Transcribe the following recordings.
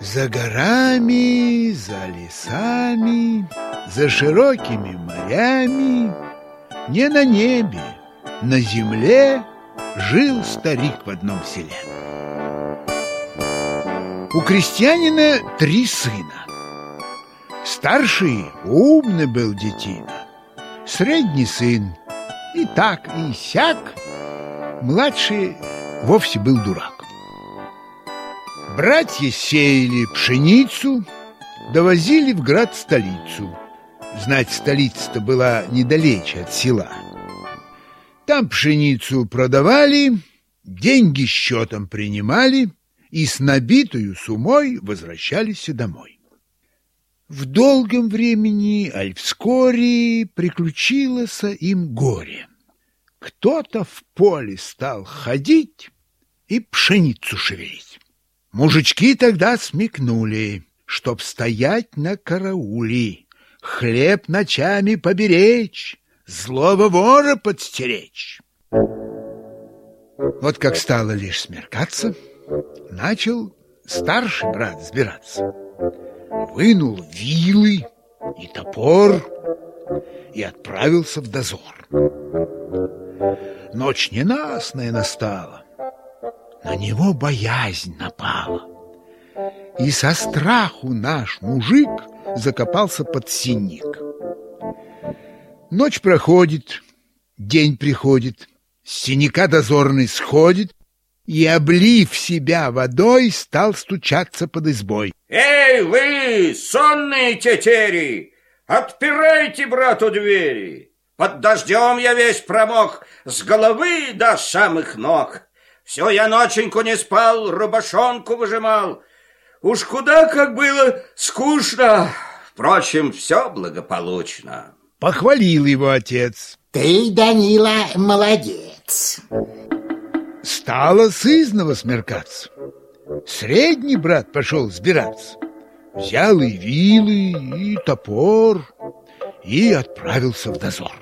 За горами, за лесами, за широкими морями, не на небе, на земле жил старик в одном селе. У крестьянина 3 сына. Старший умный был детина, средний сын и так, и сяк, младший вовсе был дурак. Братья сеяли пшеницу, довозили в град-столицу. Знать, столица-то была недалече от села. Там пшеницу продавали, деньги счетом принимали и с набитою сумой возвращались домой. В долгом времени, аль вскоре, приключилось им горе. Кто-то в поле стал ходить и пшеницу шевелить. Мужички тогда смекнули, чтоб стоять на карауле, хлеб ночами поберечь, злого вора подстеречь. Вот как стало лишь смеркаться, начал старший брат сбираться. Вынул вилы и топор и отправился в дозор. Ночь ненастная настала, на него боязнь напала, и со страху наш мужик закопался под сенник. Ночь проходит, день приходит, с сенника дозорный сходит и, облив себя водой, стал стучаться под избой. Эй, вы, сонные тетери, отпирайте брату двери. Под дождем я весь промок с головы до самых ног. Всю я ноченьку не спал, рубашонку выжимал. Уж куда как было скучно. Впрочем, все благополучно. Похвалил его отец. Ты, Данила, молодец. Стало сызнова смеркаться. Средний брат пошел сбираться. Взял и вилы, и топор, и отправился в дозор.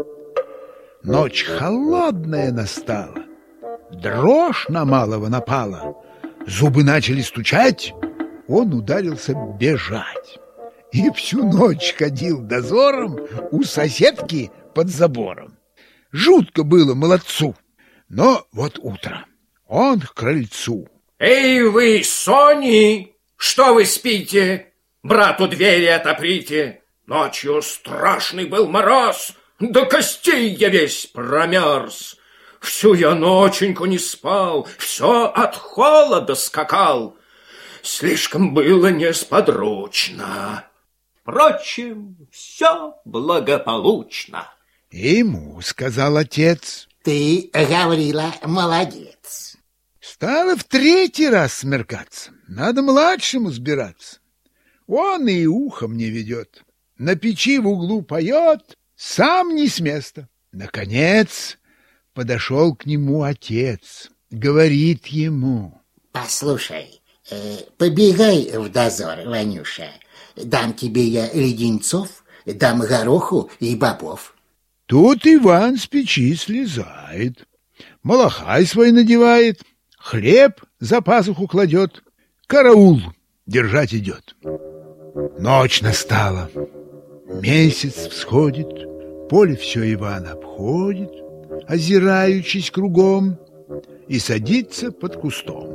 Ночь холодная настала, дрожь на малого напала, зубы начали стучать, он ударился бежать. И всю ночь ходил дозором у соседки под забором. Жутко было молодцу. Но вот утро, он к крыльцу. Эй вы, сони, что вы спите? Брату двери отоприте. Ночью страшный был мороз, до костей я весь промерз. Всю я ноченьку не спал, все от холода скакал. Слишком было несподручно. Впрочем, все благополучно. Ему сказал отец. Ты, говорила, молодец. Стало в 3-й раз смеркаться. Надо младшему сбираться. Он и ухом не ведет. На печи в углу поет, сам не с места. Наконец подошел к нему отец. Говорит ему. Послушай, побегай в дозор, Ванюша. Дам тебе я леденцов, дам гороху и бобов. Тут Иван с печи слезает, малахай свой надевает, хлеб за пазуху кладет, караул держать идет. Ночь настала, месяц всходит, поле все Иван обходит, озираючись кругом, и садится под кустом.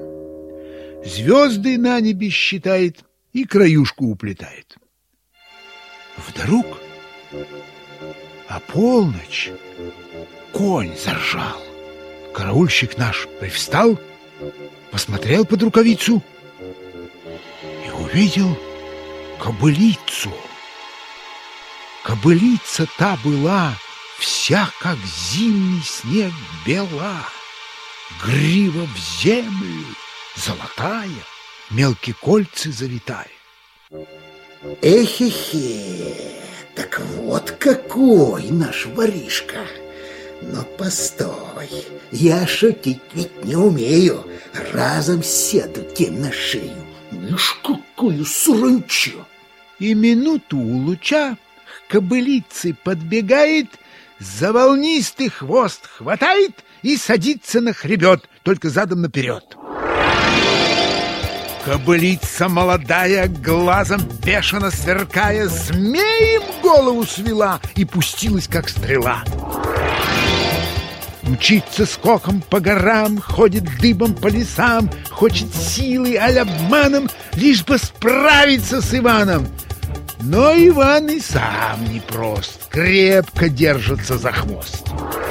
Звезды на небе считает и краюшку уплетает. Вдруг а полночь конь заржал. Караульщик наш привстал, посмотрел под рукавицу и увидел кобылицу. Кобылица та была вся, как зимний снег, бела, грива в землю, золотая, мелкие кольца завитая. Эхе-хе, так вот какой наш воришка. Но постой, я шутить ведь не умею. Разом седу тебе на шею. Ишь, какую саранчу! И минуту у луча к кобылице подбегает, за волнистый хвост хватает и садится на хребет, только задом наперед. Кобылица молодая, глазом бешено сверкая, змеем голову свела и пустилась, как стрела. Мчится скоком по горам, ходит дыбом по лесам, хочет силой, аль обманом, лишь бы справиться с Иваном. Но Иван и сам непрост, крепко держится за хвост.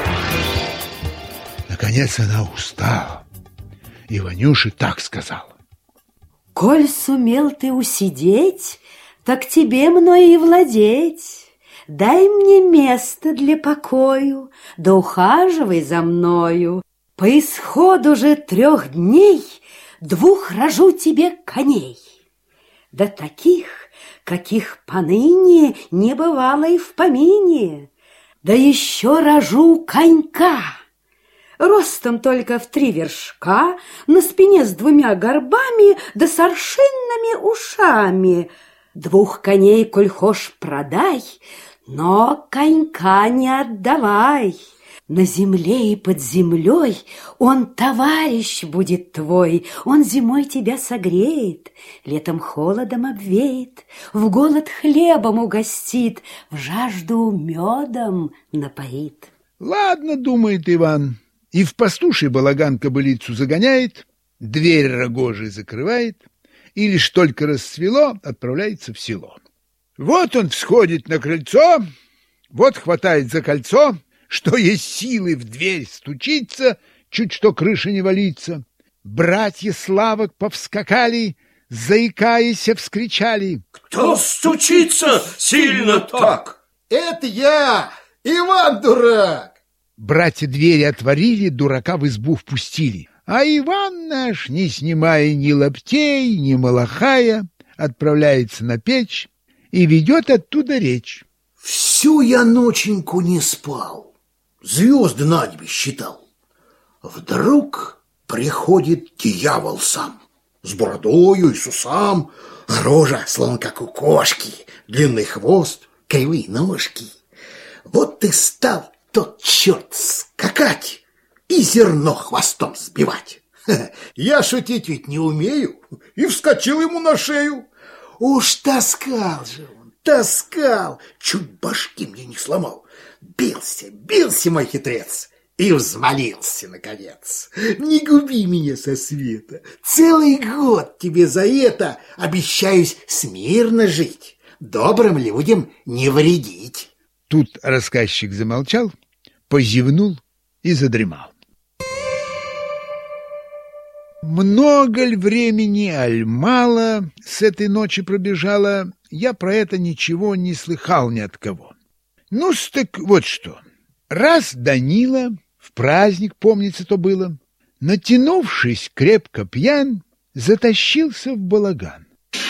Наконец она устала. Иванюше так сказала: «Коль сумел ты усидеть, так тебе мною и владеть. Дай мне место для покою, да ухаживай за мною. По исходу же 3 дней 2 рожу тебе коней. Да таких, каких поныне не бывало и в помине. Да еще рожу конька, ростом только в 3 вершка, на спине с 2 горбами, да с аршинными ушами. 2 коней, коль хошь, продай, но конька не отдавай. На земле и под землей он товарищ будет твой. Он зимой тебя согреет, летом холодом обвеет, в голод хлебом угостит, в жажду медом напоит». Ладно, думает Иван, и в пастуший балаган кобылицу загоняет, дверь рогожей закрывает, и лишь только расцвело, отправляется в село. Вот он всходит на крыльцо, вот хватает за кольцо, что есть силы в дверь стучится, чуть что крыша не валится. Братья Славок повскакали, заикаясь, вскричали: «Кто стучится сильно так?» Это я, Иван Дурак. Братья двери отворили, дурака в избу впустили. А Иван наш, не снимая ни лаптей, ни малахая, отправляется на печь и ведет оттуда речь. Всю я ноченьку не спал, звезды на небе считал. Вдруг приходит дьявол сам, с бородою и с усам, рожа, словно как у кошки, длинный хвост, кривые ножки. Вот и стал тот черт скакать и зерно хвостом сбивать. Я шутить ведь не умею, и вскочил ему на шею. Уж таскал же он, таскал, чуть башки мне не сломал. Бился мой хитрец, и взмолился наконец: не губи меня со света, целый год тебе за это обещаюсь смирно жить, добрым людям не вредить. Тут рассказчик замолчал, позевнул и задремал. Много ль времени, аль мало с этой ночи пробежало, я про это ничего не слыхал ни от кого. Ну-с, так вот что. Раз Данила, в праздник, помнится, то было, натянувшись крепко пьян, затащился в балаган.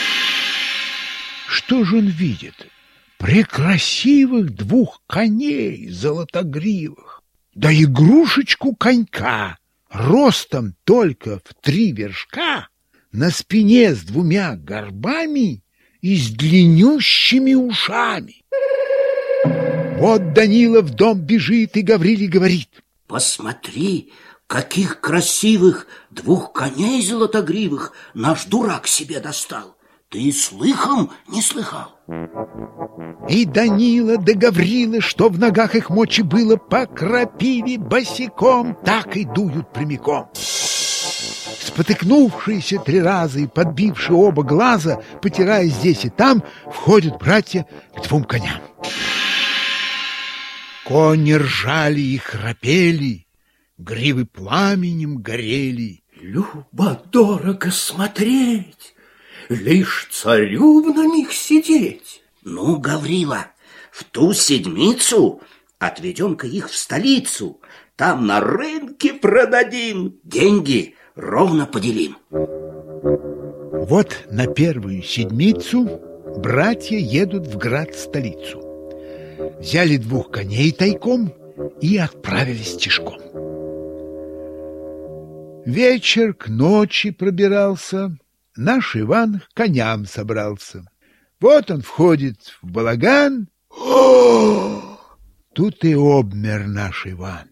Что же он видит? Прекрасивых 2 коней золотогривых, да игрушечку конька, ростом только в 3 вершка, на спине с 2 горбами и с длиннющими ушами. Вот Данила в дом бежит и Гавриле говорит: «Посмотри, каких красивых 2 коней золотогривых наш дурак себе достал. Ты слыхом не слыхал?» И Данила да Гаврила, что в ногах их мочи было, по крапиве босиком так и дуют прямиком. Спотыкнувшиеся 3 раза и подбившие оба глаза, потирая здесь и там, входят братья к 2 коням. Кони ржали и храпели, гривы пламенем горели. Любо-дорого смотреть, лишь царю на них сидеть. Ну, Гаврила, в ту седмицу отведем-ка их в столицу. Там на рынке продадим, деньги ровно поделим. Вот на первую седмицу братья едут в град-столицу. Взяли 2 коней тайком и отправились тишком. Вечер к ночи пробирался, наш Иван к коням собрался. Вот он входит в балаган. Тут и обмер наш Иван.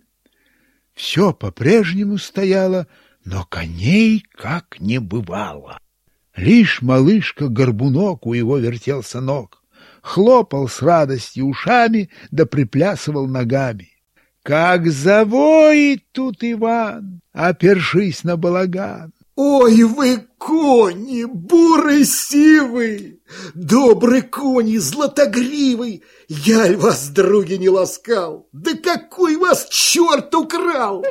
Все по-прежнему стояло, но коней как не бывало. Лишь малышка-горбунок у его вертелся ног, хлопал с радостью ушами да приплясывал ногами. Как завоет тут Иван, опершись на балаган. Ой, вы кони, бурый сивый, добрый кони, златогривый, я ль вас, други, не ласкал, да какой вас черт украл!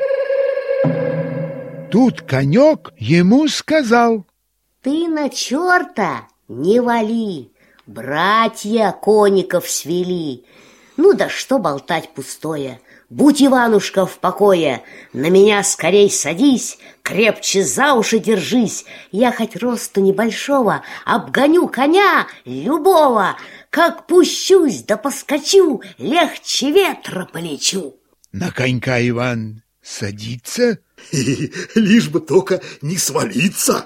Тут конек ему сказал: ты на черта не вали, братья коников свели. Ну да что болтать пустое, будь, Иванушка, в покое, на меня скорей садись, крепче за уши держись, я хоть росту небольшого обгоню коня любого, как пущусь да поскочу, легче ветра полечу. На конька Иван садится, лишь бы только не свалиться.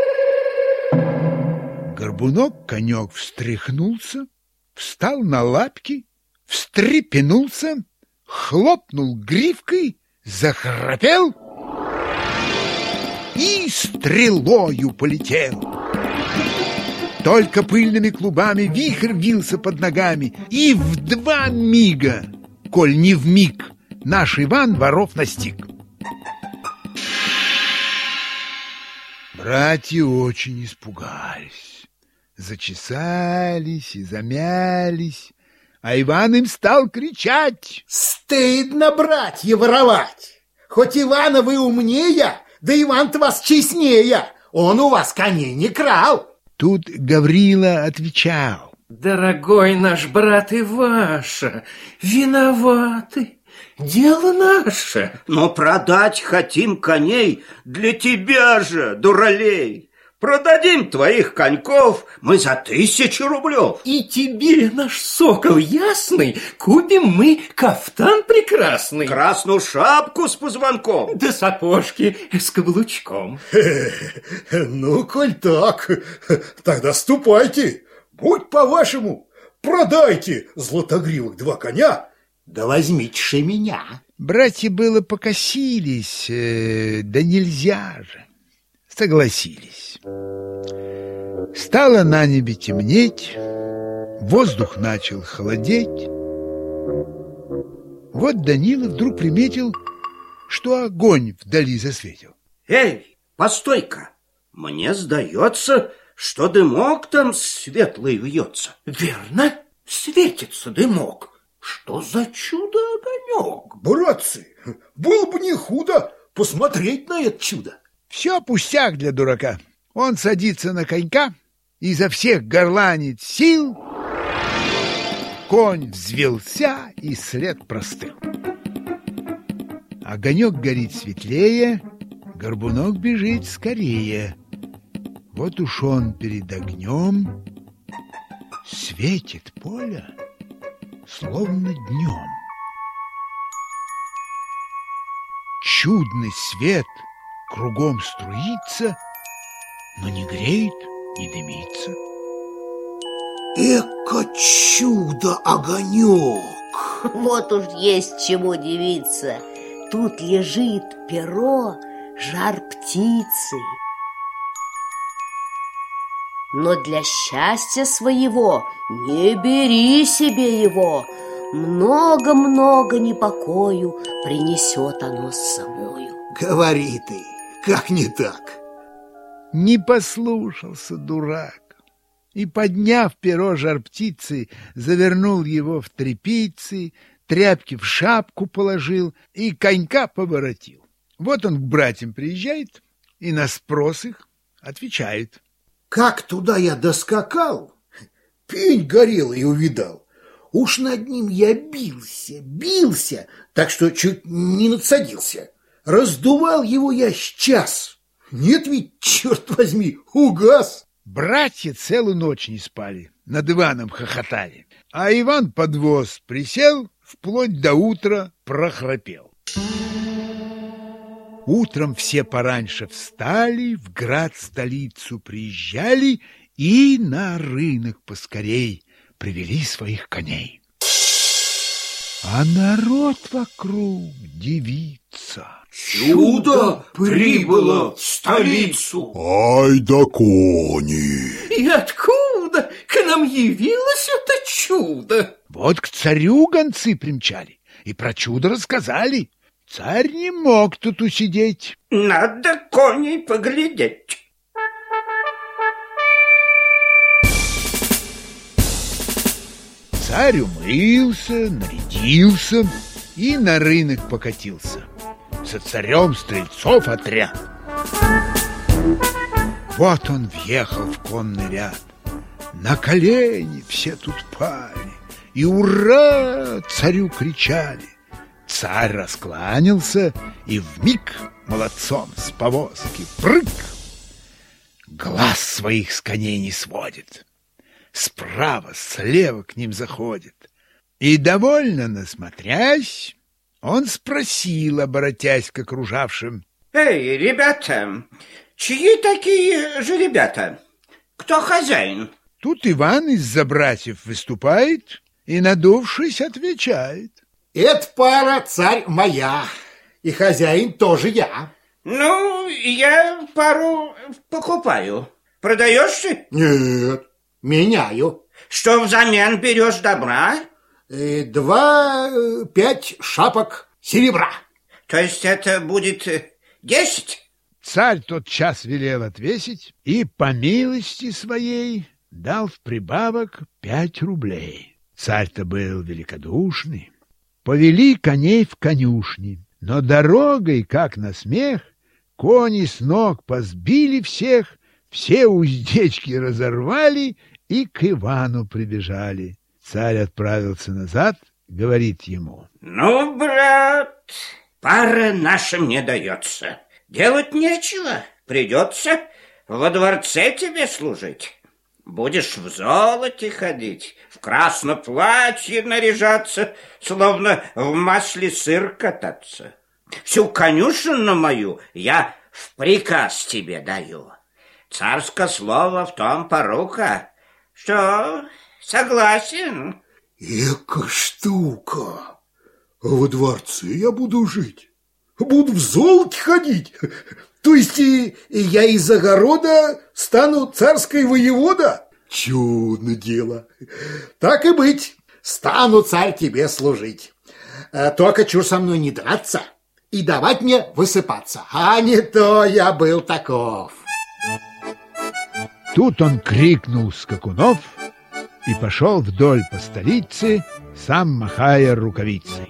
Горбунок-конек встряхнулся, встал на лапки, встрепенулся, хлопнул гривкой, захрапел и стрелою полетел. Только пыльными клубами вихрь вился под ногами, и в 2 мига, коль не в миг, наш Иван воров настиг. Братья очень испугались, зачесались и замялись, а Иван им стал кричать: стыдно, братья, воровать! Хоть Ивана вы умнее, да Иван-то вас честнее, он у вас коней не крал. Тут Гаврила отвечал: дорогой наш брат Иваша, виноваты, дело наше. Но продать хотим коней для тебя же, дуралей. Продадим твоих коньков мы за 1000 рублев. И тебе, наш сокол ясный, купим мы кафтан прекрасный, красную шапку с позвонком, да сапожки с каблучком. Ну, коль так, тогда ступайте, будь по-вашему, продайте златогривых 2 коня, да возьмите меня. Братья было покосились, да нельзя же. Согласились. Стало на небе темнеть, воздух начал холодеть. Вот Данила вдруг приметил, что огонь вдали засветил. Эй, постой-ка, мне сдается, что дымок там светлый вьется. Верно, светится дымок. Что за чудо-огонек? Братцы, было бы не худо посмотреть на это чудо. Все пустяк для дурака. Он садится на конька, изо всех горланит сил. Конь взвелся, и след простыл. Огонек горит светлее, горбунок бежит скорее. Вот уж он перед огнем, светит поле, словно днем. Чудный свет кругом струится, но не греет, не дымится. Эко чудо-огонек! Вот уж есть чему удивиться. Тут лежит перо жар-птицы. Но для счастья своего не бери себе его. Много-много непокою принесет оно с собою. Говори ты, как не так? Не послушался дурак и, подняв перо жар-птицы, завернул его в тряпицы, тряпки в шапку положил и конька поворотил. Вот он к братьям приезжает и на спрос их отвечает: как туда я доскакал, пень горелый увидал. Уж над ним я бился, так что чуть не надсадился. Раздувал его я с час. Нет ведь, черт возьми, угас. Братья целую ночь не спали, над Иваном хохотали. А Иван под воз присел, вплоть до утра прохрапел. Утром все пораньше встали, в град-столицу приезжали и на рынок поскорей привели своих коней. а народ вокруг дивится. Чудо прибыло в столицу. Ай да кони! И откуда к нам явилось это чудо? Вот к царю гонцы примчали и про чудо рассказали. Царь не мог тут усидеть. Надо коней поглядеть. Царь умылся, нарядился и на рынок покатился. Со царем стрельцов отряд. Вот он въехал в конный ряд. На колени все тут пали и «Ура!» царю кричали. Царь раскланялся и вмиг молодцом с повозки прыг. Глаз своих с коней не сводит, справа, слева к ним заходит. И, довольно насмотрясь, он спросил, оборотясь к окружавшим: Эй, ребята, чьи такие же ребята? Кто хозяин? Тут Иван из-за братьев выступает и, надувшись, отвечает: Эта пара, царь, моя, и хозяин тоже я. Ну, я пару покупаю. Продаешь ты? Нет, меняю. Что взамен берешь добра? 5 шапок серебра. То есть это будет 10? Царь тотчас велел отвесить и, по милости своей, дал в прибавок 5 рублей. Царь-то был великодушный. Повели коней в конюшни, но дорогой, как на смех, кони с ног позбили всех, все уздечки разорвали и к Ивану прибежали. Царь отправился назад, говорит ему: Ну, брат, пара наша мне дается. Делать нечего, придется во дворце тебе служить. Будешь в золоте ходить, в красном платье наряжаться, словно в масле сыр кататься. Всю конюшину мою я в приказ тебе даю. Царское слово в том порука. Что, согласен? Эка штука! Во дворце я буду жить, буду в золоте ходить. То есть я из огорода стану царской воевода? Чудно дело. Так и быть, стану, царь, тебе служить. Только чур со мной не драться и давать мне высыпаться, а не то я был таков. Тут он крикнул скакунов и пошел вдоль по столице, сам махая рукавицей.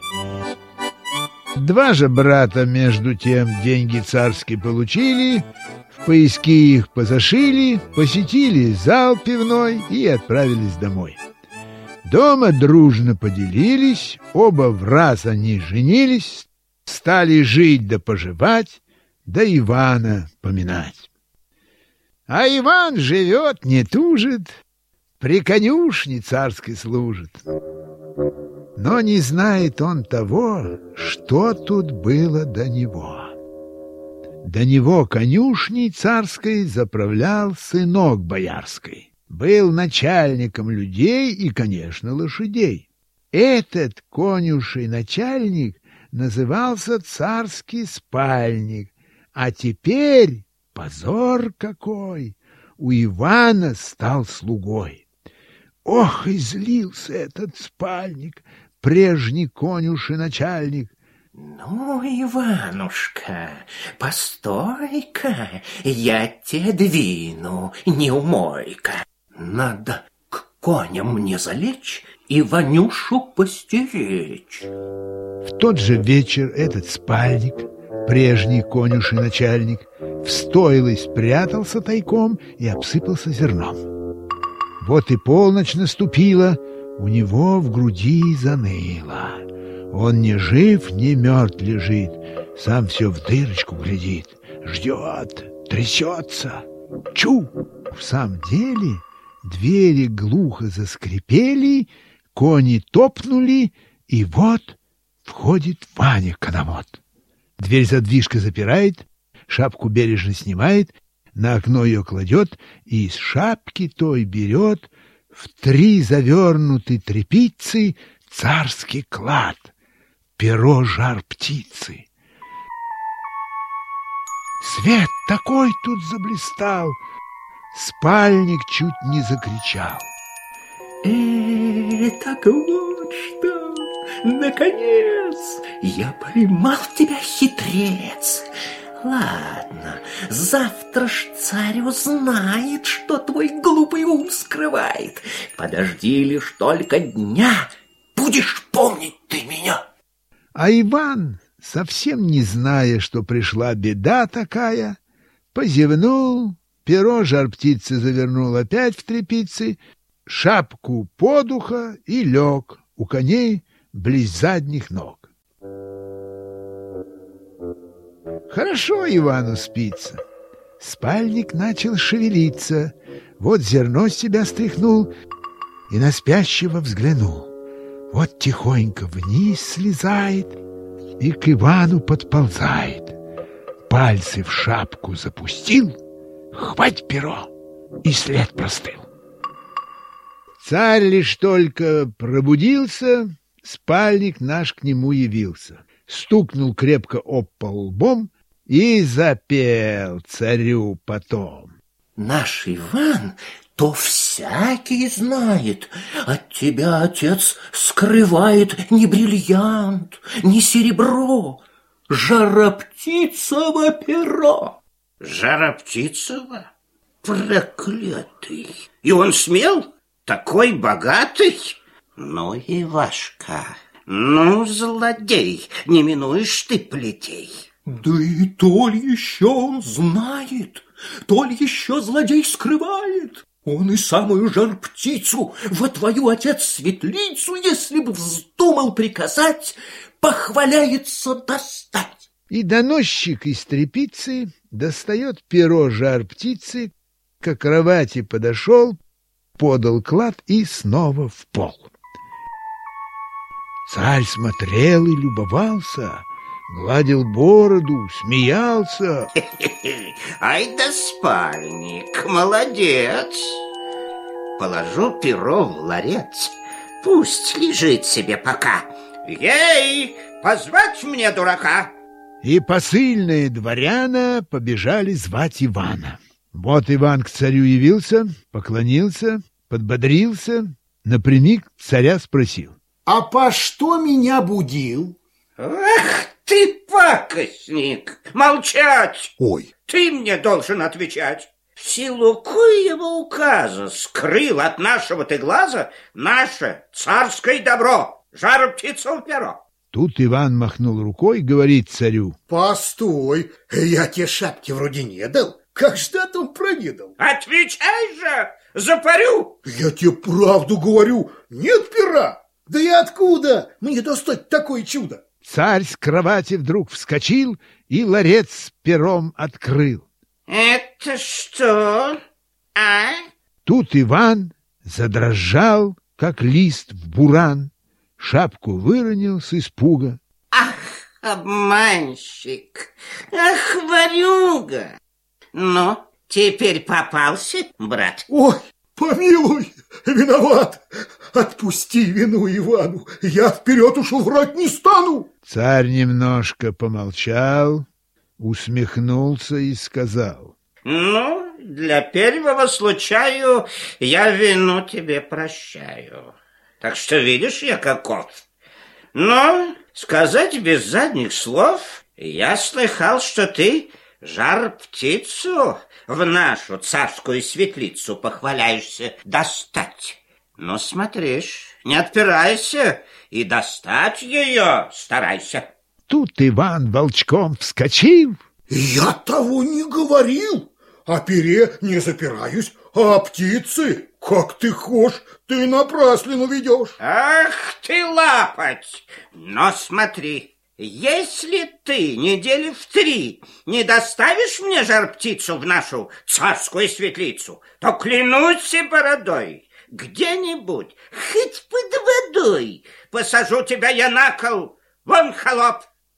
2 же брата между тем деньги царские получили, в пояски их позашили, посетили зал пивной и отправились домой. Дома дружно поделились, оба враз они женились, стали жить да поживать, да Ивана поминать. А Иван живет, не тужит, при конюшне царской служит. Но не знает он того, что тут было до него. До него конюшней царской заправлял сынок боярской. Был начальником людей и, конечно, лошадей. Этот конюший начальник назывался царский спальник, а теперь, позор какой, у Ивана стал слугой. Ох, и злился этот спальник, прежний конюший начальник. Ну, Иванушка, постой-ка, я тебе двину, неумойка. Надо к коням мне залечь и Ванюшу постеречь. В тот же вечер этот спальник, прежний конюший начальник, в стойло спрятался тайком и обсыпался зерном. Вот и полночь наступила, у него в груди заныло. Он ни жив, ни мертв лежит, сам все в дырочку глядит, ждет, трясется. Чу! В самом деле двери глухо заскрипели, кони топнули, и вот входит Ваня Коновод. Дверь задвижка запирает, шапку бережно снимает, на окно ее кладет и из шапки той берет в 3 завернутой тряпицы царский клад, перо жар-птицы. Свет такой тут заблистал, спальник чуть не закричал. Так вот что, наконец, я поймал тебя, хитрец. Ладно, завтра ж царь узнает, что твой глупый ум скрывает. Подожди лишь только дня, будешь помнить ты меня. А Иван, совсем не зная, что пришла беда такая, позевнул, перо жар-птицы завернул опять в тряпицы, шапку под ухо и лег у коней близ задних ног. Хорошо Ивану спится. Спальник начал шевелиться, вот зерно с себя стряхнул и на спящего взглянул. Вот тихонько вниз слезает и к Ивану подползает. Пальцы в шапку запустил, хвать перо, и след простыл. Царь лишь только пробудился, спальник наш к нему явился. Стукнул крепко об пол лбом и запел царю потом. Наш Иван то всякий знает, от тебя, отец, скрывает не бриллиант, не серебро, жар-птицево перо. Жар-птицево? Проклятый! И он смел? Такой богатый? Ну, Ивашка, ну, злодей, не минуешь ты плетей. Да и то ли еще он знает, то ли еще злодей скрывает. Он и самую жар-птицу во твою, отец, светлицу, если бы вздумал приказать, похваляется достать. И доносчик из тряпицы достает перо жар-птицы, к кровати подошел, подал клад и снова в пол. Царь смотрел и любовался, гладил бороду, смеялся. Ай да спальник, молодец. Положу перо в ларец, пусть лежит себе пока. Ей, позвать мне дурака. И посыльные дворяна побежали звать Ивана. Вот Иван к царю явился, поклонился, подбодрился, напрямик царя спросил. А по что меня будил? Ах ты, пакостник! Молчать! Ой. Ты мне должен отвечать. В силу коего указа скрыл от нашего ты глаза наше царское добро, жар-птицево перо? Тут Иван махнул рукой, говорит царю. Постой, я тебе шапки вроде не дал. Как же ты о том проведал? Отвечай же, запарю! Я тебе правду говорю, нет пера. Да и откуда мне достать такое чудо? Царь с кровати вдруг вскочил и ларец с пером открыл. Это что, а? Тут Иван задрожал, как лист в буран, шапку выронил с испуга. Ах, обманщик! Ах, ворюга! Ну, теперь попался, брат? Ой, помилуй, виноват. Отпусти вину Ивану, я вперед ушел, врать не стану. Царь немножко помолчал, усмехнулся и сказал. Ну, для первого случаю я вину тебе прощаю. Так что видишь я каков. Но, сказать без задних слов, я слыхал, что ты жар-птицу в нашу царскую светлицу похваляешься достать. Ну, смотришь, не отпирайся и достать ее старайся. Тут Иван волчком вскочил. Я того не говорил. О пере не запираюсь, а о птице, как ты хошь, ты напраслину ведешь. Ах ты, лапоть! Но смотри, если ты недели в 3 не доставишь мне жар-птицу в нашу царскую светлицу, то клянусь бородой, где-нибудь, хоть под водой, посажу тебя я на кол, вон холоп.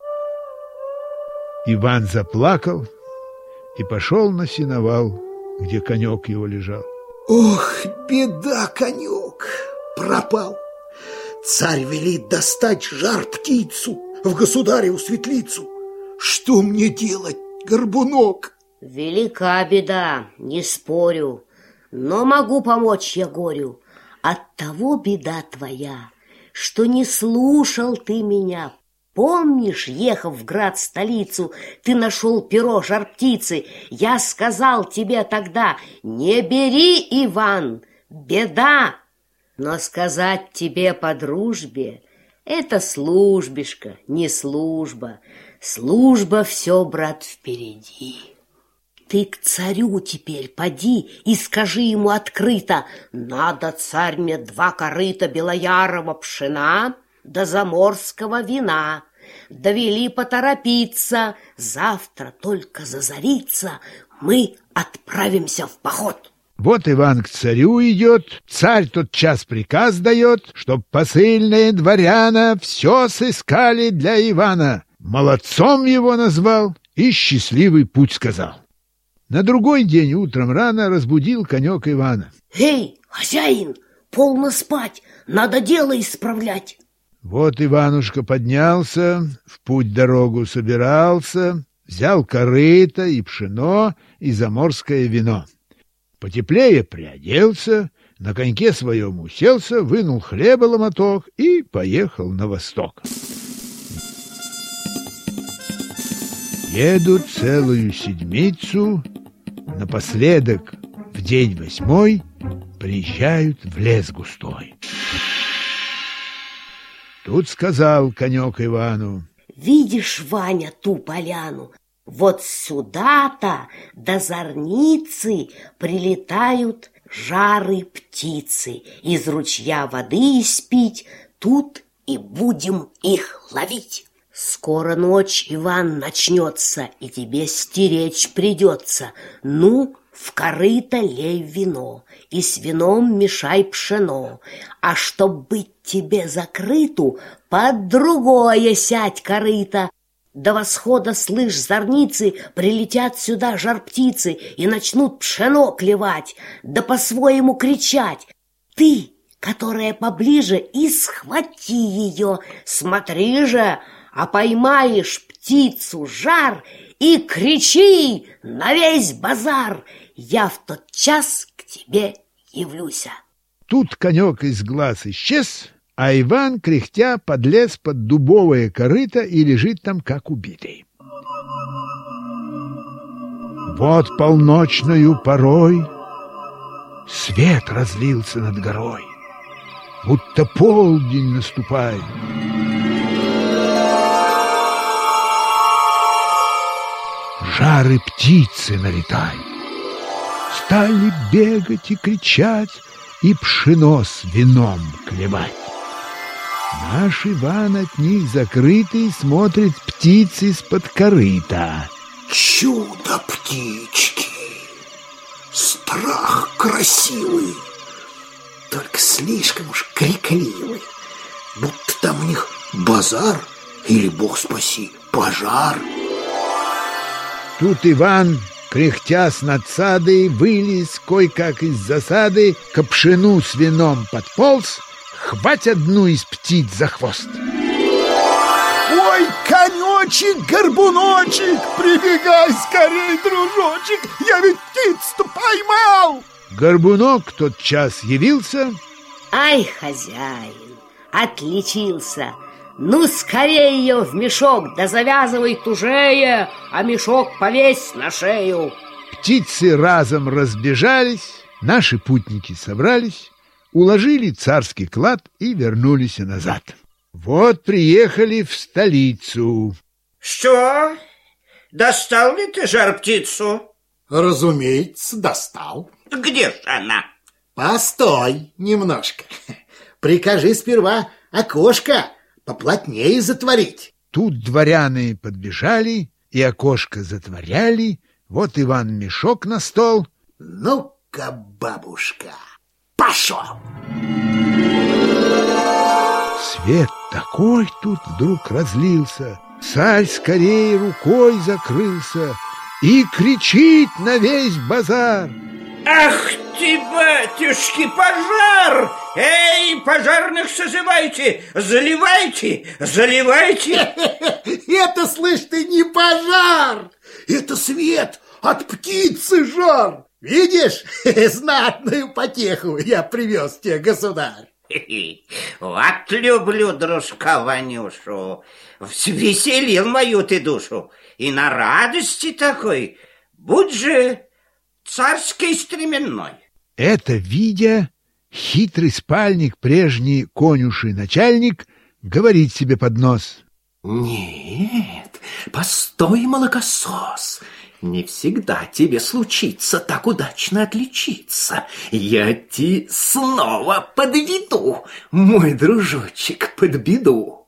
Иван заплакал и пошел на сеновал, где конек его лежал. Ох, беда, конек, пропал. Царь велит достать жар-птицу в государеву светлицу. Что мне делать, Горбунок? Велика беда, не спорю, но могу помочь я горю. Оттого беда твоя, что не слушал ты меня. Помнишь, ехав в град-столицу, ты нашел перо жар-птицы. Я сказал тебе тогда: не бери, Иван, беда. Но сказать тебе по дружбе — это службишка, не служба. Служба все, брат, впереди. Ты к царю теперь поди и скажи ему открыто: надо, царь, мне 2 корыта белоярого пшена да заморского вина. Довели поторопиться, завтра только зазарится, мы отправимся в поход. Вот Иван к царю идет, царь тотчас приказ дает, чтоб посыльные дворяна все сыскали для Ивана. Молодцом его назвал и счастливый путь сказал. На другой день утром рано разбудил конек Ивана. Эй, хозяин, полно спать, надо дело исправлять. Вот Иванушка поднялся, в путь-дорогу собирался, взял корыто и пшено и заморское вино. Потеплее приоделся, на коньке своем уселся, вынул хлеба ломоток и поехал на восток. Едут целую седмицу, напоследок в день 8 приезжают в лес густой. Тут сказал конек Ивану: видишь, Ваня, ту поляну? Вот сюда-то до зорницы прилетают жары птицы. Из ручья воды испить, тут и будем их ловить. Скоро ночь, Иван, начнется, и тебе стеречь придется. Ну, в корыто лей вино, и с вином мешай пшено. А чтоб быть тебе закрыту, под другое сядь корыто. До восхода, слышь, зорницы, прилетят сюда жар-птицы и начнут пшено клевать, да по-своему кричать. Ты, которая поближе, и схвати ее, смотри же, а поймаешь птицу жар и кричи на весь базар: я в тот час к тебе явлюся. Тут конек из глаз исчез, а Иван, кряхтя, подлез под дубовое корыто и лежит там, как убитый. Вот полночною порой свет разлился над горой, будто полдень наступает. Жары птицы налетают, стали бегать и кричать, и пшено с вином клевать. Наш Иван от них закрытый смотрит птицы из-под корыта. Чудо-птички, страх красивый, только слишком уж крикливый, будто там у них базар или, бог спаси, пожар. Тут Иван, кряхтя с надсадой, вылез кой-как из засады, к пшену с вином подполз, хвать одну из птиц за хвост. Ой, конечек, горбуночек, прибегай скорей, дружочек, я ведь птицу-то поймал. Горбунок тотчас явился. Ай, хозяин, отличился. Ну, скорее ее в мешок, да завязывай тужее, а мешок повесь на шею. Птицы разом разбежались, наши путники собрались, уложили царский клад и вернулись назад. Вот приехали в столицу. Что? Достал ли ты жар-птицу? Разумеется, достал. Где же она? Постой немножко. Прикажи сперва окошко поплотнее затворить. Тут дворяне подбежали и окошко затворяли. Вот Иван мешок на стол. Ну-ка, бабушка, пошел! Свет такой тут вдруг разлился. Царь скорее рукой закрылся и кричит на весь базар: Ах ты, батюшки, пожар! Эй, пожарных созывайте! Заливайте! Заливайте! Это, слышь ты, не пожар! Это свет от птицы жар! Видишь, знатную потеху я привез тебе, государь. Вот люблю дружка Ванюшу. Веселил мою ты душу. И на радости такой, будь же царский стременной. Это видя, хитрый спальник, прежний конюший начальник, говорит себе под нос: нет, постой, молокосос, не всегда тебе случится так удачно отличиться. Я тебе снова подведу, мой дружочек, под беду.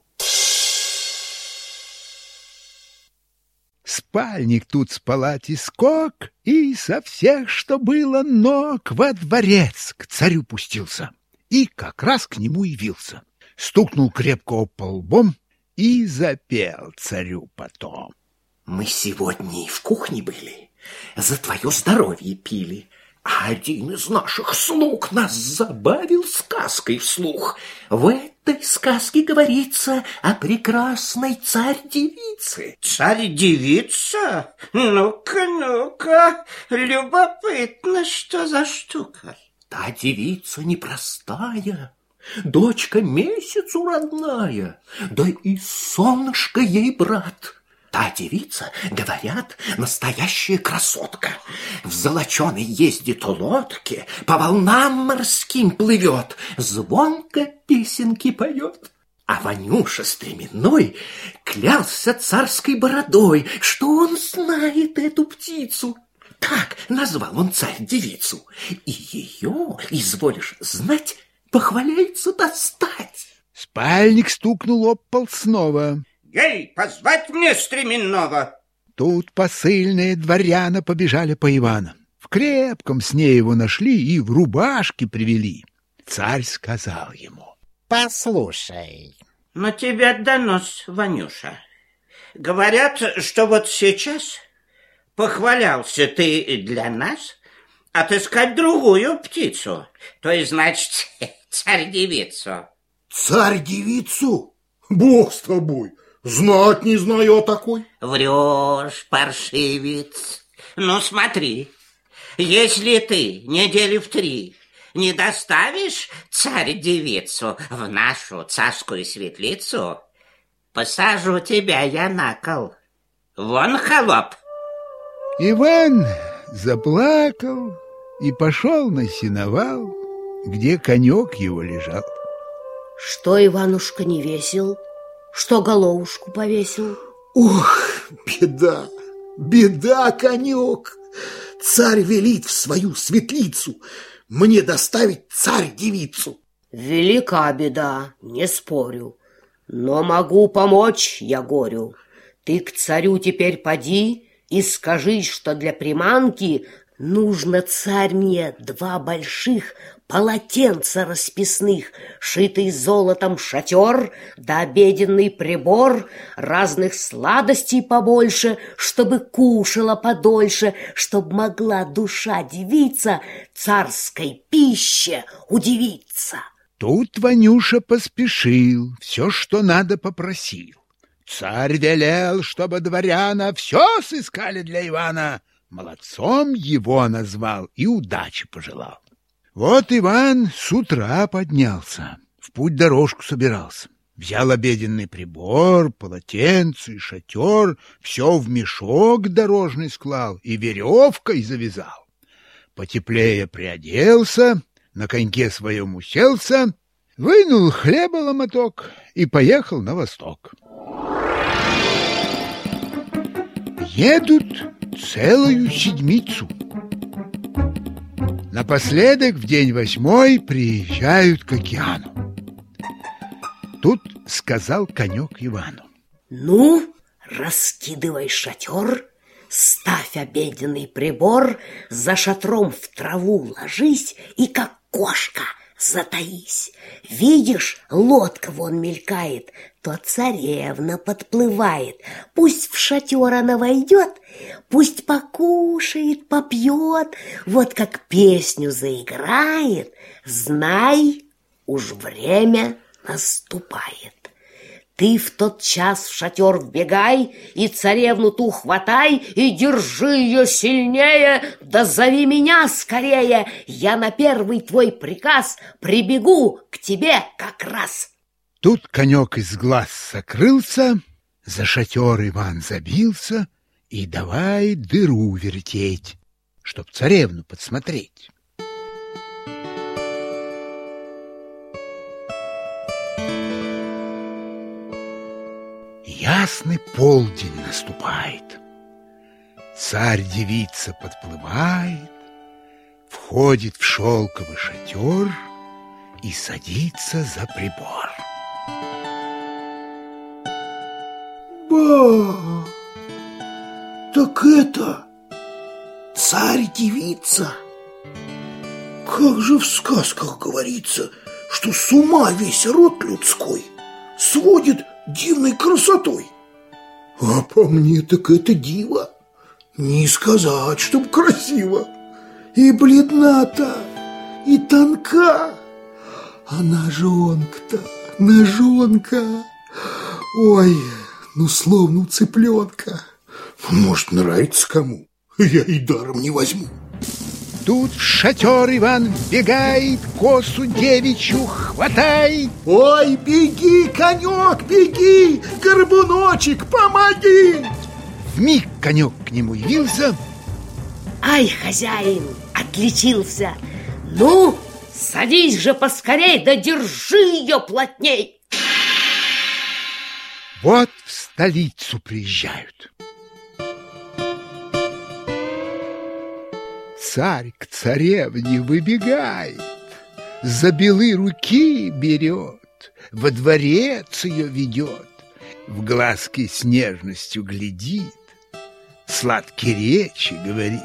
Спальник тут с палати скок, и со всех, что было ног, во дворец к царю пустился. И как раз к нему явился. Стукнул крепко об пол лбом и запел царю потом: мы сегодня и в кухне были, за твое здоровье пили, а один из наших слуг нас забавил сказкой вслух. В этой сказке говорится о прекрасной царь-девице. Царь-девица? Ну-ка, ну-ка, любопытно, что за штука. Та девица непростая, дочка месяцу родная, да и солнышко ей брат. Та девица, говорят, настоящая красотка. В золоченой ездит лодке, по волнам морским плывет, звонко песенки поет. А Ванюша стременной клялся царской бородой, что он знает эту птицу. Так назвал он царь-девицу, и ее, изволишь знать, похваляется достать. Спальник стукнул об пол снова. Ей, позвать мне стременного! Тут посыльные дворяна побежали по Ивана. В крепком сне его нашли и в рубашке привели. Царь сказал ему: послушай. На тебя донос, Ванюша. Говорят, что вот сейчас похвалялся ты для нас отыскать другую птицу, то есть, значит, царь-девицу. Царь-девицу? Бог с тобой! Знать не знаю о такой. Врешь, паршивец. Ну, смотри, если ты недели в 3 не доставишь царь-девицу в нашу царскую светлицу, посажу тебя я на кол. Вон, холоп. Иван заплакал и пошел на сеновал, где конек его лежал. Что Иванушка не весел, что головушку повесил? Ох, беда, беда, конек! Царь велит в свою светлицу мне доставить царь-девицу. Велика беда, не спорю, но могу помочь я горю. Ты к царю теперь поди и скажи, что для приманки нужно, царь, мне 2 больших полотенца расписных, шитый золотом шатер, да обеденный прибор, разных сладостей побольше, чтобы кушала подольше, чтоб могла душа девица царской пище удивиться. Тут Ванюша поспешил, все, что надо, попросил. Царь велел, чтобы дворяна все сыскали для Ивана. Молодцом его назвал и удачи пожелал. Вот Иван с утра поднялся, в путь дорожку собирался. Взял обеденный прибор, полотенце и шатер, все в мешок дорожный склал и веревкой завязал. Потеплее приоделся, на коньке своем уселся, вынул хлеба ломоток и поехал на восток. Едут целую седмицу. Напоследок, в день 8 приезжают к океану. Тут сказал конек Ивану: ну, раскидывай шатер, ставь обеденный прибор, за шатром в траву ложись и, как кошка, затаись. Видишь, лодка вон мелькает, то царевна подплывает. Пусть в шатер она войдет, пусть покушает, попьет. Вот как песню заиграет, знай, уж время наступает. Ты в тот час в шатер вбегай, и царевну ту хватай, и держи ее сильнее, да зови меня скорее. Я на первый твой приказ прибегу к тебе как раз. Тут конек из глаз сокрылся, за шатер Иван забился и давай дыру вертеть, чтоб царевну подсмотреть. Ясный полдень наступает. Царь-девица подплывает, входит в шелковый шатер и садится за прибор. Ба! Так это царь-девица. Как же в сказках говорится, что с ума весь род людской сводит дивной красотой. А по мне так это диво. Не сказать, чтоб красиво. И бледна-то, и тонка. А ножонка-то, ножонка. Ой, ну словно у цыпленка. Может, нравится кому? Я и даром не возьму. Тут в шатер Иван вбегает, косу девичью хватает. Ой, беги, конек, беги, горбуночек, помоги! Вмиг конек к нему явился. Ай, хозяин, отличился. Ну, садись же поскорей, да держи ее плотней. Вот в столицу приезжают. Царь к царевне выбегает, за белые руки берет, во дворец ее ведет, в глазки с нежностью глядит, сладкие речи говорит.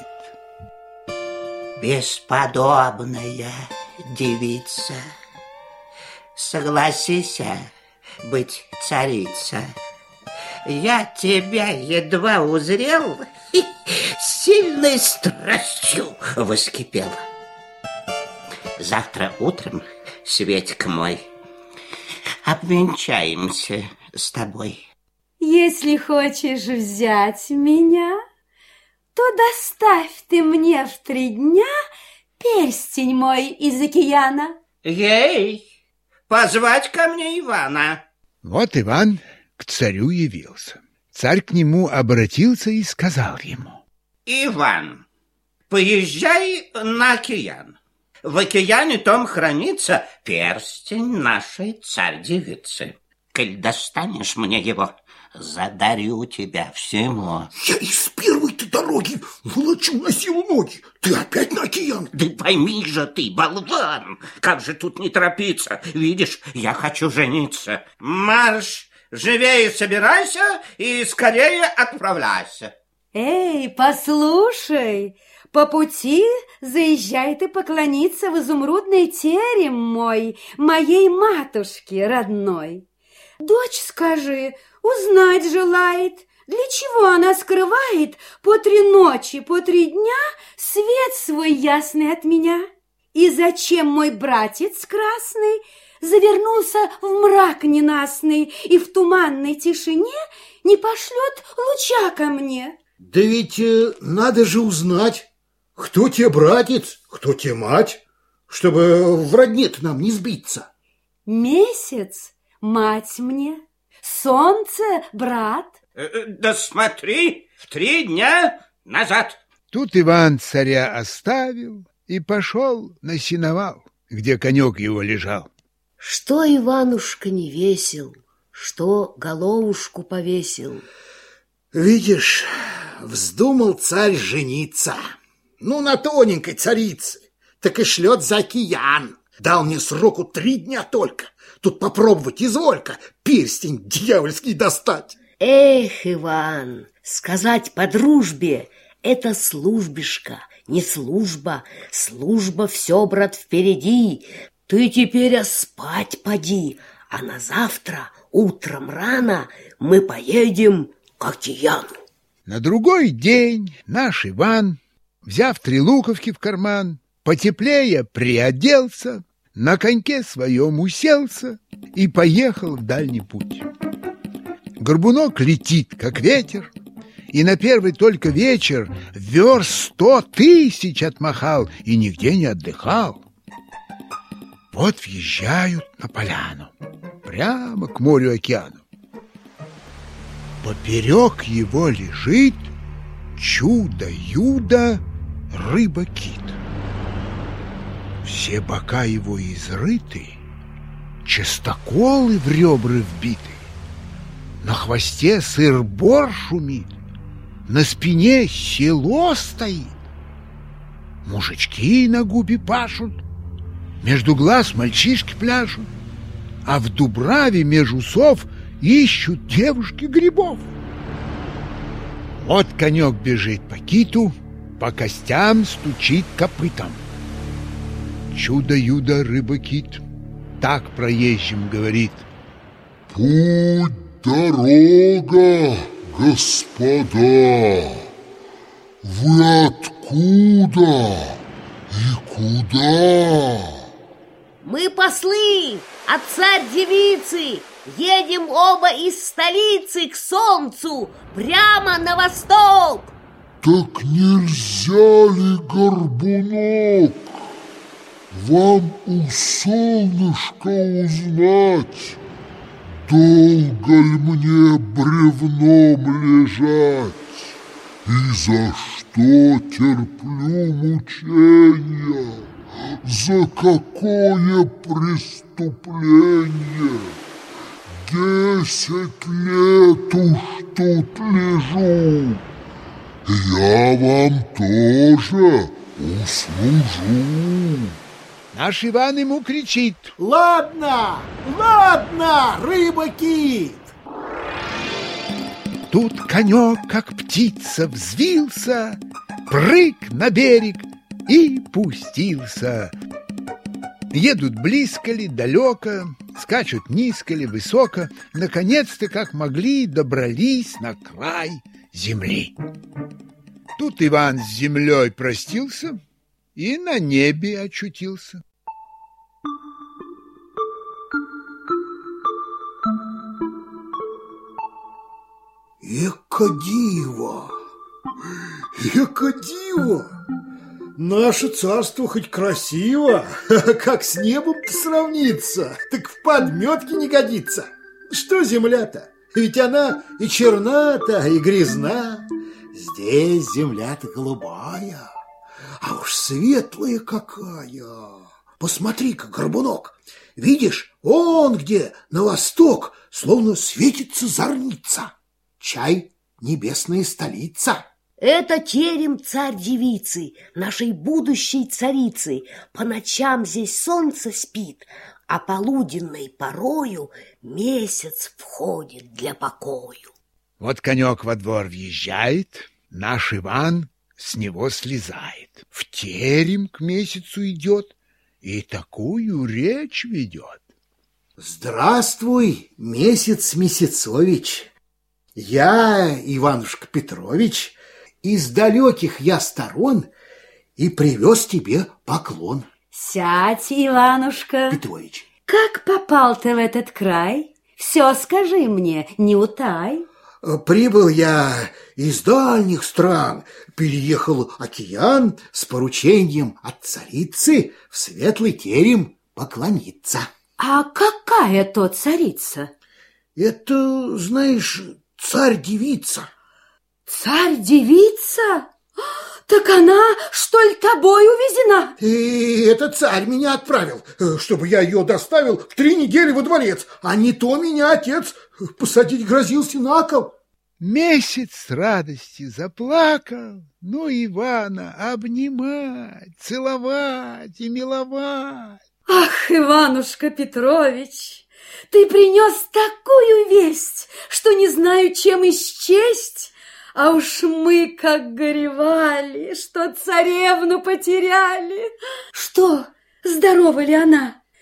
Бесподобная девица, согласись быть царица. Я тебя едва узрел, сильной страстью воскипел. Завтра утром, Светик мой, обвенчаемся с тобой. Если хочешь взять меня, то доставь ты мне в 3 дня перстень мой из океана. Ей, позвать ко мне Ивана. Вот Иван к царю явился. Царь к нему обратился и сказал ему: Иван, поезжай на океан. В океане том хранится перстень нашей царь-девицы. Коль достанешь мне его, задарю тебя всему. Я из первой-то дороги волочу на силу ноги. Ты опять на океан? Да пойми же ты, болван, как же тут не торопиться? Видишь, я хочу жениться. Марш, живее собирайся и скорее отправляйся. Эй, послушай, по пути заезжай ты поклониться в изумрудный терем мой, моей матушке родной. Дочь, скажи, узнать желает, для чего она скрывает по 3 ночи, по 3 дня свет свой ясный от меня? И зачем мой братец красный завернулся в мрак ненастный и в туманной тишине не пошлет луча ко мне? Да ведь надо же узнать, кто тебе братец, кто тебе мать, чтобы в родне-то нам не сбиться. Месяц — мать мне, солнце — брат. Да смотри, в 3 дня назад. Тут Иван царя оставил и пошел на сеновал, где конек его лежал. Что Иванушка не весел, что головушку повесил. Видишь, вздумал царь жениться. Ну, на тоненькой царице. Так и шлет за океан. Дал мне сроку 3 дня только. Тут попробовать изволька перстень дьявольский достать. Эх, Иван, сказать по дружбе — это службишка, не служба. Служба все, брат, впереди. Ты теперь спать поди, а на завтра утром рано мы поедем к океану. На другой день наш Иван, взяв 3 луковки в карман, потеплее приоделся, на коньке своем уселся и поехал в дальний путь. Горбунок летит, как ветер, и на первый только вечер верст 100 000 отмахал и нигде не отдыхал. Вот въезжают на поляну, прямо к морю-океану. Поперек его лежит чудо-юдо рыба-кит. Все бока его изрыты, частоколы в ребры вбиты, на хвосте сыр-бор шумит, на спине село стоит. Мужички на губе пашут, между глаз мальчишки пляшут, а в дубраве меж усов ищут девушки грибов. Вот конек бежит по киту, по костям стучит копытом. Чудо-юдо рыба-кит так проезжим говорит: «Путь, дорога, господа, вы откуда и куда?» Мы послы от царь-девицы, едем оба из столицы к солнцу, прямо на восток. Так нельзя ли, Горбунок, вам у солнышка узнать, долго ли мне бревном лежать, и за что терплю мучения, за какое преступление? 10 лет уж тут лежу, я вам тоже услужу. Наш Иван ему кричит: Ладно, ладно, рыба-кит. Тут конек, как птица, взвился, прыг на берег и пустился. Едут близко ли, далеко, скачут низко ли, высоко, наконец-то, как могли, добрались на край земли. Тут Иван с землей простился и на небе очутился. Эко диво! Эко диво! Наше царство хоть красиво, как с небом-то сравнится, так в подметке не годится. Что земля-то? Ведь она и черна-то, и грязна. Здесь земля-то голубая, а уж светлая какая. Посмотри-ка, Горбунок, видишь, он где, на восток, словно светится зорница. Чай, небесная столица. Это терем царь-девицы, нашей будущей царицы. По ночам здесь солнце спит, а полуденной порою месяц входит для покою. Вот конек во двор въезжает, наш Иван с него слезает, в терем к месяцу идет и такую речь ведет. Здравствуй, месяц Месяцович. Я, Иванушка Петрович, из далеких я сторон и привез тебе поклон. Сядь, Иванушка Петрович. Как попал ты в этот край? Все скажи мне, не утай. Прибыл я из дальних стран, переехал океан с поручением от царицы в светлый терем поклониться. А какая то царица? Это, знаешь, царь-девица. Царь-девица? Так она, что ли, тобой увезена? И это царь меня отправил, чтобы я ее доставил в 3 недели во дворец, а не то меня отец посадить грозился на кол. Месяц с радости заплакал, но Ивана обнимать, целовать и миловать. Ах, Иванушка Петрович, ты принес такую весть, что не знаю, чем исчесть. А уж мы как горевали, что царевну потеряли. Что, здорова ли она?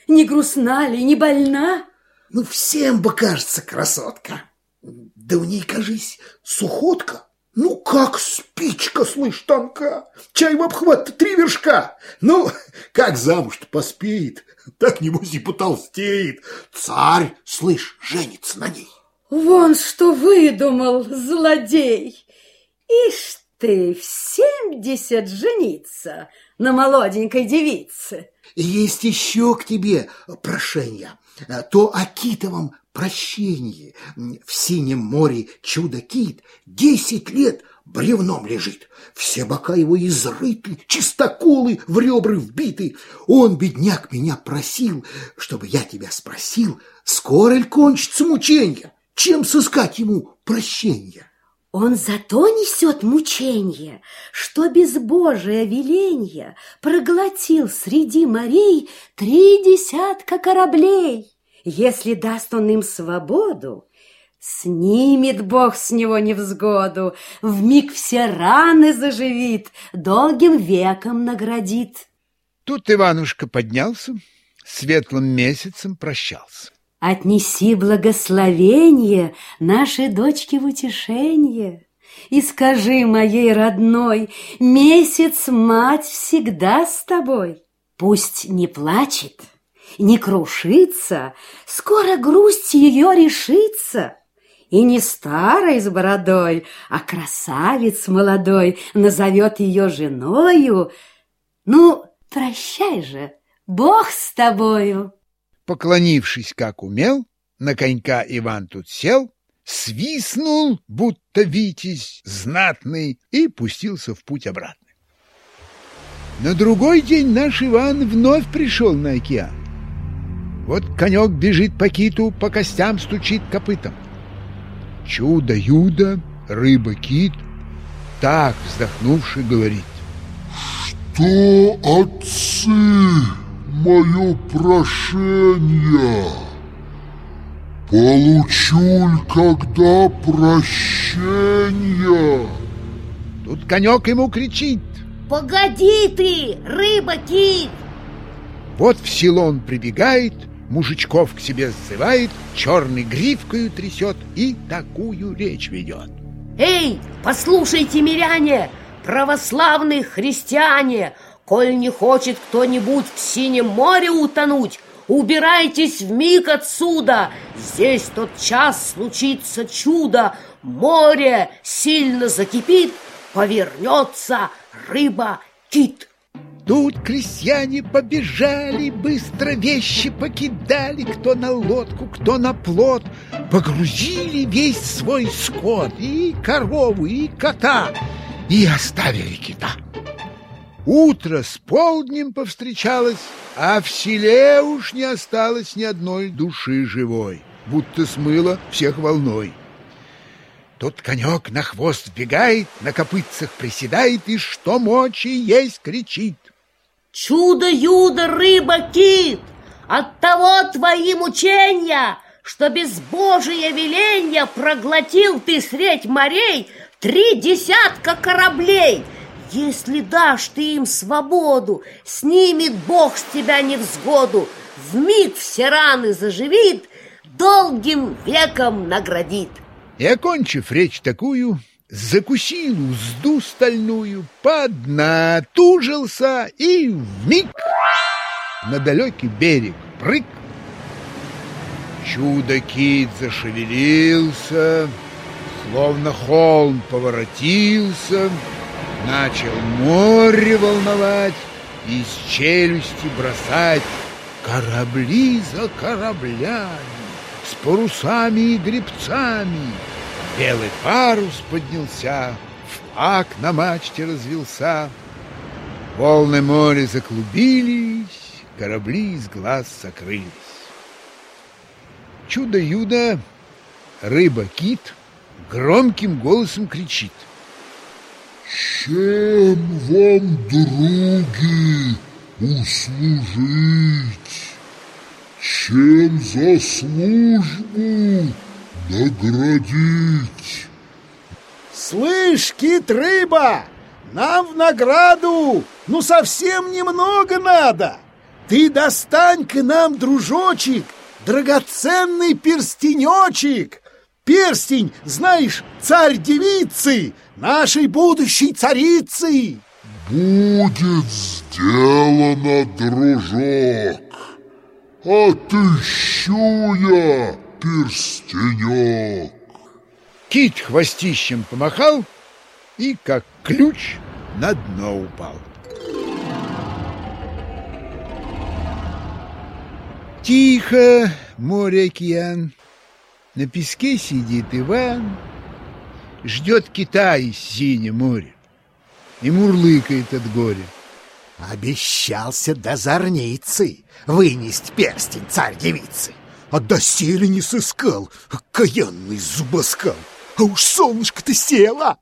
Не грустна ли, не больна? Ну, всем бы кажется красотка. Да у ней, кажись, сухотка. Ну, как спичка, слышь, тонка. Чай в обхват 3 вершка. Ну, как замуж-то поспеет, так, небось, и потолстеет. Царь, слышь, женится на ней. Вон что выдумал, злодей. Ишь ты, в 70 жениться на молоденькой девице. Есть еще к тебе прошение. То о китовом прощении. В синем море чудо-кит 10 лет бревном лежит. Все бока его изрыты, чистоколы в ребры вбиты. Он, бедняк, меня просил, чтобы я тебя спросил, скоро ли кончится мученье, чем сыскать ему прощенье. Он зато несет мученье, что безбожие веленье проглотил среди морей 3 десятка кораблей. Если даст он им свободу, снимет Бог с него невзгоду, вмиг все раны заживит, долгим веком наградит. Тут Иванушка поднялся, светлым месяцем прощался. Отнеси благословение нашей дочке в утешение и скажи моей родной, месяц мать всегда с тобой. Пусть не плачет, не крушится, скоро грусть ее решится. И не старой с бородой, а красавец молодой назовет ее женою. Ну, прощай же, Бог с тобою. Поклонившись, как умел, на конька Иван тут сел, свистнул, будто витязь знатный, и пустился в путь обратно. На другой день наш Иван вновь пришел на океан. Вот конек бежит по киту, по костям стучит копытом. Чудо-юдо, рыба-кит, так, вздохнувши, говорит: что, отцы, мое прошение, получу-ль когда прощения? Тут конек ему кричит: погоди ты, рыба-кит! Вот в село он прибегает, мужичков к себе сзывает, черной гривкою трясет и такую речь ведет: эй, послушайте, миряне, православные христиане, коль не хочет кто-нибудь в синем море утонуть, убирайтесь вмиг отсюда. Здесь тот час случится чудо, море сильно закипит, повернется рыба-кит. Тут крестьяне побежали, быстро вещи покидали, кто на лодку, кто на плот, погрузили весь свой скот, и корову, и кота, и оставили кита. Утро с полднем повстречалось, а в селе уж не осталось ни одной души живой, будто смыло всех волной. Тут конек на хвост вбегает, на копытцах приседает и что мочи есть кричит: чудо-юдо, рыба-кит! Оттого твои мучения, что без Божия веленья проглотил ты средь морей 3 десятка кораблей. Если дашь ты им свободу, снимет Бог с тебя невзгоду, вмиг все раны заживит, долгим веком наградит. И, окончив речь такую, закусил узду стальную, поднатужился и вмиг на далекий берег прыг. Чудо-кит зашевелился, словно холм поворотился, начал море волновать, из челюсти бросать корабли за кораблями, с парусами и гребцами. Белый парус поднялся, флаг на мачте развился. Волны моря заклубились, корабли из глаз сокрылись. Чудо-юдо, рыба-кит громким голосом кричит: чем вам, други, услужить? Чем за службу наградить? Слышь, кит-рыба, нам в награду, ну, совсем немного надо. Ты достань-ка нам, дружочек, драгоценный перстенечек. Перстень, знаешь, царь-девицы, нашей будущей царицы. Будет сделано, дружок. Отыщу я перстенек. Кит хвостищем помахал и, как ключ, на дно упал. Тихо, море-океан. На песке сидит Иван, ждет кита из синего моря и мурлыкает от горя. Обещался до зорницы вынести перстень царь-девицы. А доселе не сыскал, окаянный зубоскал. А уж солнышко-то село.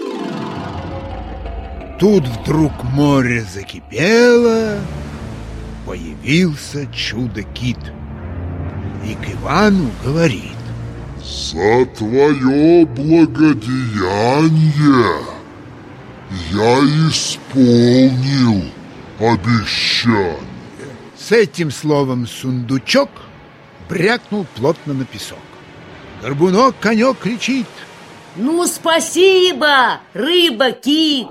Тут вдруг море закипело, появился чудо-кит и к Ивану говорит: за твое благодеяние я исполнил обещание. С этим словом сундучок брякнул плотно на песок. Горбунок-конек кричит: ну, спасибо, рыба-кит!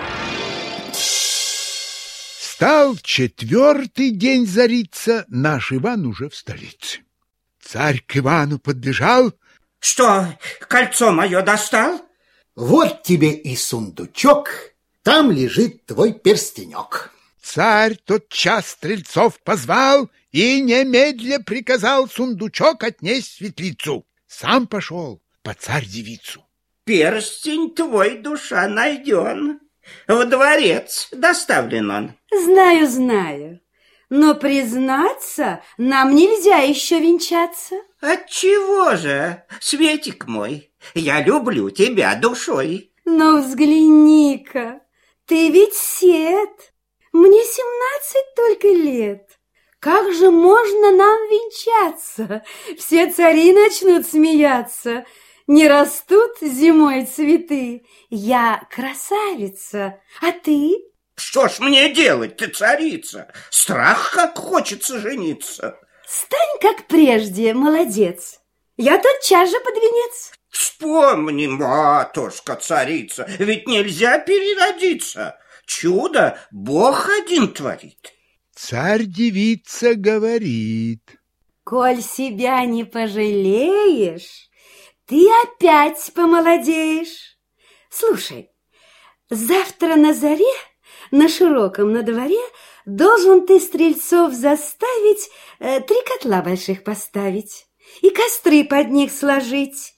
Стал 4-й день зариться, наш Иван уже в столице. Царь к Ивану подбежал. Что, кольцо мое достал? Вот тебе и сундучок, там лежит твой перстенек. Царь тотчас стрельцов позвал и немедля приказал сундучок отнесть в светлицу. Сам пошел по царь-девицу. Перстень твой, душа, найден. В дворец доставлен он. Знаю, знаю. Но, признаться, нам нельзя еще венчаться. Отчего же, Светик мой, я люблю тебя душой. Но взгляни-ка, ты ведь сед. Мне 17 только лет. Как же можно нам венчаться? Все цари начнут смеяться. Не растут зимой цветы. Я красавица, а ты? Что ж мне делать, ты царица? Страх, как хочется жениться. Стань, как прежде, молодец. Я тотчас же под венец. Вспомни, матушка-царица, ведь нельзя переродиться. Чудо Бог один творит. Царь-девица говорит: коль себя не пожалеешь, ты опять помолодеешь. Слушай, завтра на заре, на широком на дворе, должен ты стрельцов заставить 3 котла больших поставить и костры под них сложить.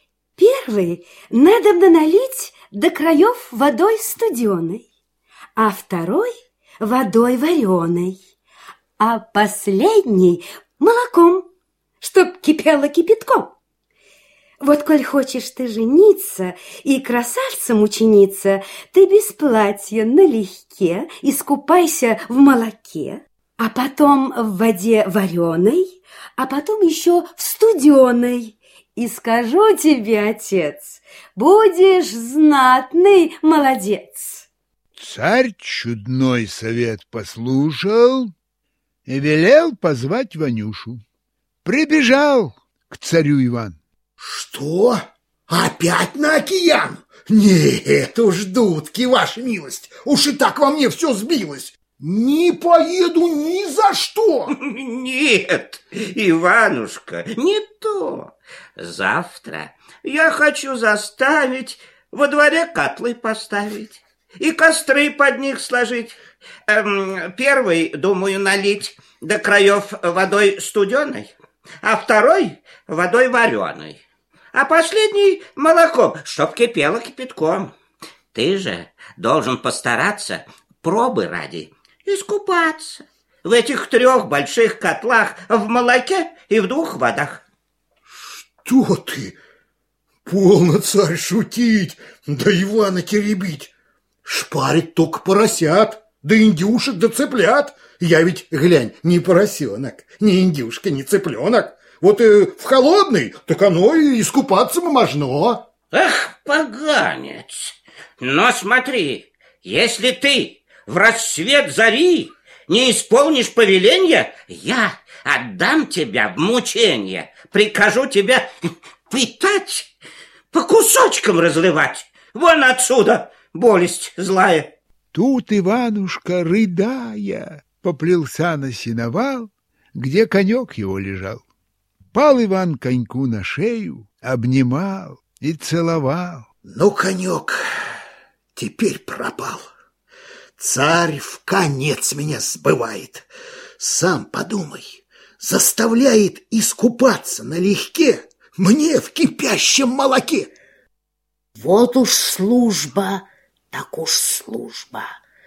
Первый надобно налить до краев водой студеной, а второй водой вареной, а последний молоком, чтоб кипело кипятком. Вот коль хочешь ты жениться и красавцем учениться, ты без платья налегке искупайся в молоке, а потом в воде вареной, а потом еще в студеной. И скажу тебе, отец, будешь знатный молодец. Царь чудной совет послушал и велел позвать Ванюшу. Прибежал к царю Иван. Что? Опять на океан? Нет уж, дудки, ваша милость, уж и так во мне все сбилось. Не поеду ни за что. Нет, Иванушка, не то. Завтра я хочу заставить во дворе котлы поставить и костры под них сложить. Первый, думаю, налить до краев водой студеной, а второй водой вареной, а последний молоком, чтоб кипело кипятком. Ты же должен постараться пробы ради искупаться в этих 3 больших котлах в молоке и в 2 водах. Что ты? Полно, царь, шутить, да Ивана теребить. Шпарить только поросят, да индюшек, да цыплят. Я ведь, глянь, не поросенок, не индюшка, не цыпленок. Вот в холодный, так оно и искупаться можно. Эх, поганец! Но смотри, если ты в рассвет зари Не исполнишь повеления, я отдам тебя в мучение. Прикажу тебя пытать, по кусочкам разливать. Вон отсюда, болесть злая. Тут Иванушка, рыдая, поплелся на сеновал, где конек его лежал. Пал Иван коньку на шею, обнимал и целовал. Ну, конек теперь пропал. Царь в конец меня сбывает. Сам подумай, заставляет искупаться налегке мне в кипящем молоке. Вот уж служба, так уж служба.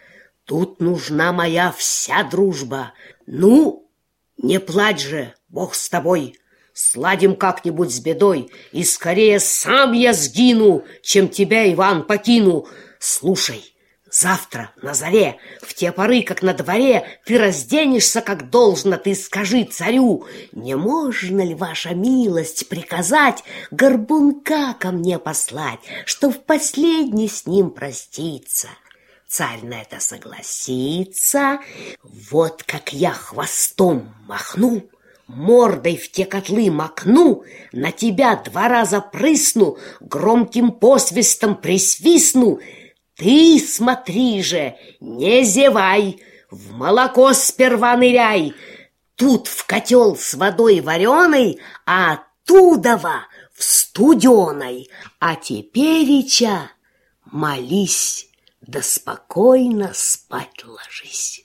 Тут нужна моя вся дружба. Ну, не плачь же, Бог с тобой. Сладим как-нибудь с бедой, и скорее сам я сгину, чем тебя, Иван, покину. Слушай, завтра на заре, в те поры, как на дворе, ты разденешься, как должно, ты скажи царю, не можно ли, ваша милость, приказать горбунка ко мне послать, чтоб в последний с ним проститься? Царь на это согласится, вот как я хвостом махну, мордой в те котлы макну, на тебя 2 раза прысну, громким посвистом присвистну. Ты смотри же, не зевай, в молоко сперва ныряй. Тут в котел с водой вареной, а оттудова в студеной. А теперича молись, да спокойно спать ложись.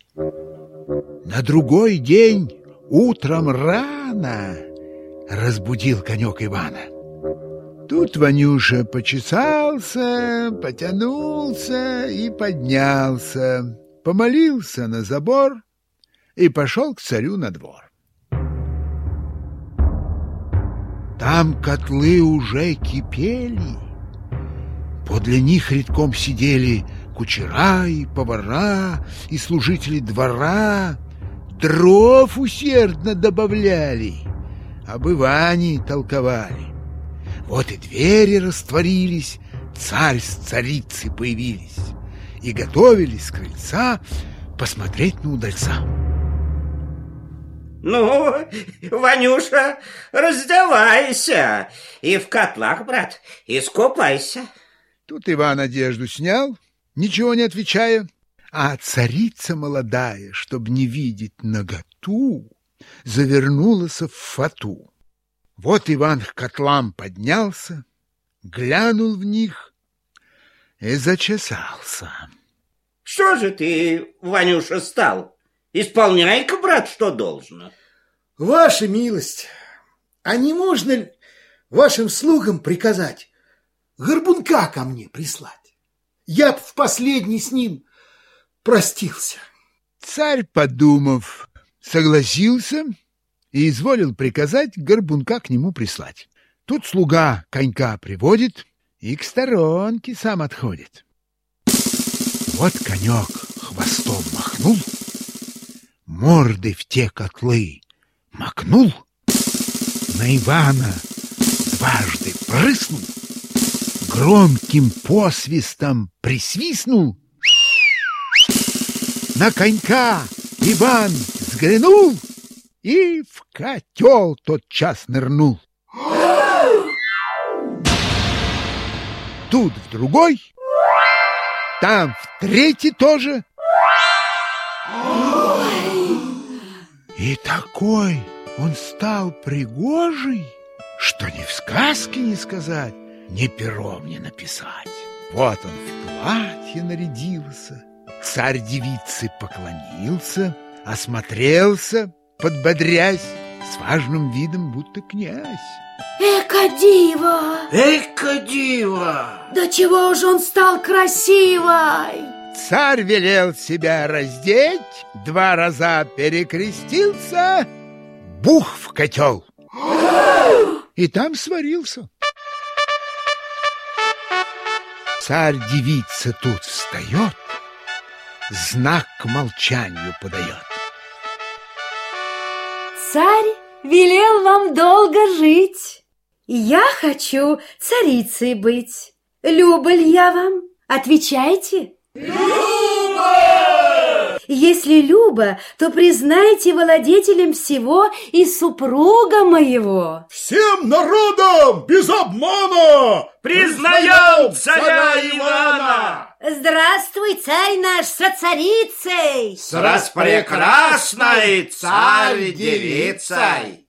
На другой день утром рано разбудил конек Ивана. Тут Ванюша почесался, потянулся и поднялся, помолился на забор и пошел к царю на двор. Там котлы уже кипели, подле них редком сидели кучера и повара и служители двора, дров усердно добавляли, об Иване толковали. Вот и двери растворились, царь с царицей появились и готовились с крыльца посмотреть на удальца. Ну, Ванюша, раздевайся и в котлах, брат, искупайся. Тут Иван одежду снял, ничего не отвечая, а царица молодая, чтоб не видеть наготу, завернулась в фату. Вот Иван к котлам поднялся, глянул в них и зачесался. Что же ты, Ванюша, стал? Исполняй-ка, брат, что должно. Ваша милость, а не можно ли вашим слугам приказать горбунка ко мне прислать? Я б в последний с ним простился. Царь, подумав, согласился и изволил приказать горбунка к нему прислать. Тут слуга конька приводит и к сторонке сам отходит. Вот конек хвостом махнул, мордой в те котлы макнул, на Ивана дважды прыснул, громким посвистом присвистнул. На конька Иван взглянул и в котел тотчас нырнул. Тут в другой, там в третий тоже. И такой он стал пригожий, что ни в сказке не сказать, ни пером не написать. Вот он в платье нарядился, царь девице поклонился, осмотрелся, подбодрясь, с важным видом, будто князь. Эка диво! Эка диво! Да чего же он стал красивой! Царь велел себя раздеть, 2 раза перекрестился, бух в котел, и там сварился. Царь-девица тут встает, знак к молчанию подает. Царь велел вам долго жить. Я хочу царицей быть. Люба ли я вам? Отвечайте. Люба! если любо, то признайте владетелем всего и супруга моего. Всем народом без обмана Признаем царя Ивана! Здравствуй, царь наш, со царицей! С распрекрасной царь-девицей!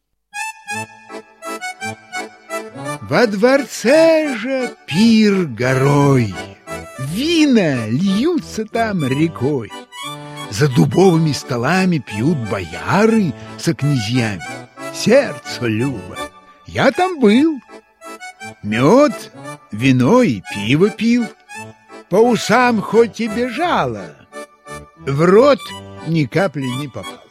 Во дворце же пир горой, вина льются там рекой. За дубовыми столами пьют бояры со князьями. Сердцу любо. Я там был. Мед, вино и пиво пил. По усам хоть и бежало, в рот ни капли не попало.